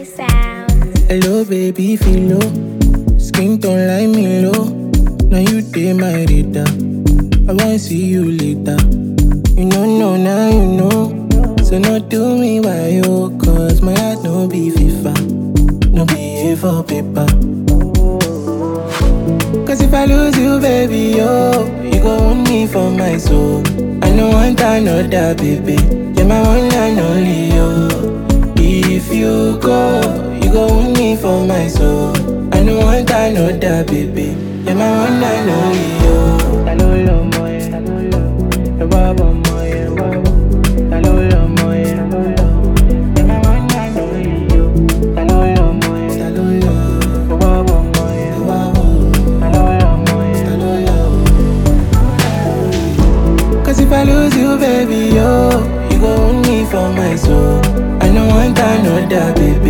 my sound. Hello, baby, feel low. Skin tone like me low. Now you take my data. I wanna see you later. You know, no, now you know. So no do me why you, cause my heart no be FIFA. No be A for paper. Cause if I lose you, baby, oh, you go own me for my soul. I no want another, baby. You're my one and only, oh. If you go own me for my soul. I no want another, baby. You're my one and only, oh. Talolo moye, talolo, baba moye, baba. Talolo moye, talolo. You're my one and only, oh. Talolo moye, talolo, baba moye, baba. Cause if I lose you, baby, oh, you go own me for my soul. I don't want another, baby.